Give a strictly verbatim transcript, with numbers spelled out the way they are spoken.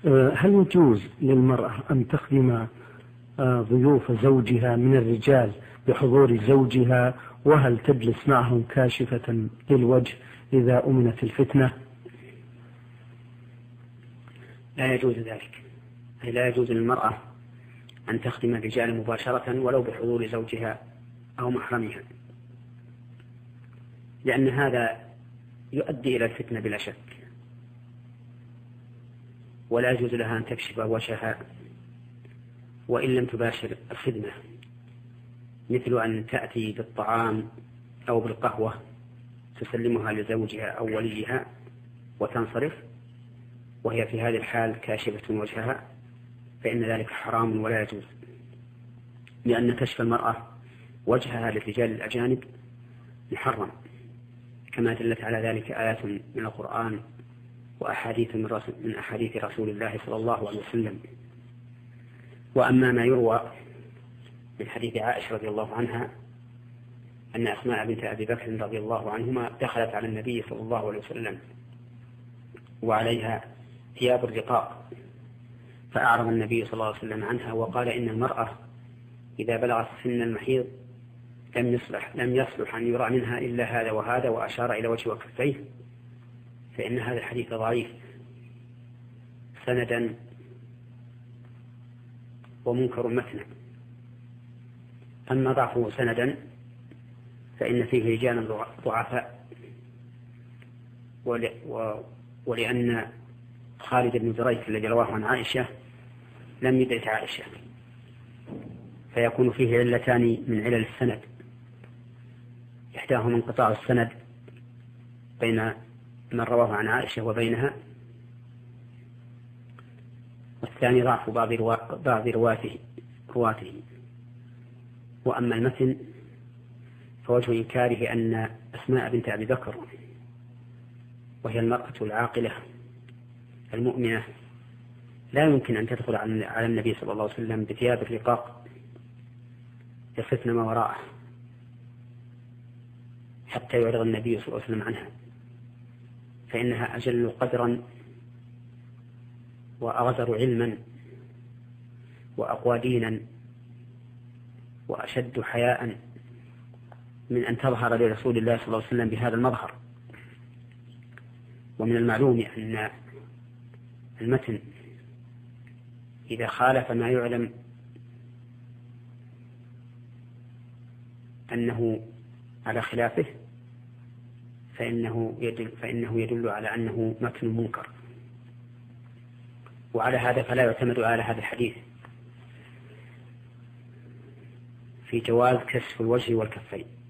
هل يجوز للمرأة أن تخدم ضيوف زوجها من الرجال بحضور زوجها، وهل تجلس معهم كاشفة للوجه إذا أمنت الفتنة؟ لا يجوز ذلك، أي لا يجوز للمرأة أن تخدم الرجال مباشرة ولو بحضور زوجها أو محرمها، لأن هذا يؤدي إلى الفتنة بلا شك، ولا يجوز لها أن تكشف وجهها وإن لم تباشر الخدمة، مثل أن تأتي بالطعام أو بالقهوة تسلمها لزوجها أو وليها وتنصرف وهي في هذه الحال كاشفة وجهها، فإن ذلك حرام ولا يجوز، لأن كشف المرأة وجهها للرجال الأجانب محرم، كما دلت على ذلك آيات من القرآن وأحاديث من أحاديث رسول الله صلى الله عليه وسلم. وأما ما يروى من حديث عائشة رضي الله عنها أن أسماء بنت أبي بكر رضي الله عنهما دخلت على النبي صلى الله عليه وسلم وعليها ثياب الرقاق، فأعرض النبي صلى الله عليه وسلم عنها وقال إن المرأة إذا بلغت سن المحيض لم يصلح لم يصلح أن يرى منها إلا هذا وهذا، وأشار إلى وجه وكفيه، فإن هذا الحديث ضعيف سندا ومنكر متنا. أما ضعفه سندا فإن فيه رجالا ضعفاء، ولأن خالد بن زريك الذي رواه عن عائشة لم يدرك عائشة، فيكون فيه علتان من علل السند، إحداهما انقطاع السند بين من رواه عن عائشة وبينها، والثاني ضعف بعض بعض رواته رواته وأما المتن فوجه إنكاره أن أسماء بنت أبي بكر وهي المرأة العاقلة المؤمنة لا يمكن أن تدخل على النبي صلى الله عليه وسلم بثياب الرقاق يفتن ما وراءه حتى يعرض النبي صلى الله عليه وسلم عنها، فإنها أجل قدرا وأغزر علما وأقوى دينا وأشد حياء من أن تظهر لرسول الله صلى الله عليه وسلم بهذا المظهر. ومن المعلوم أن المتن إذا خالف ما يعلم أنه على خلافه فإنه يدل, فإنه يدل على أنه متن منكر، وعلى هذا فلا يعتمد على هذا الحديث في جواز كشف الوجه والكفين.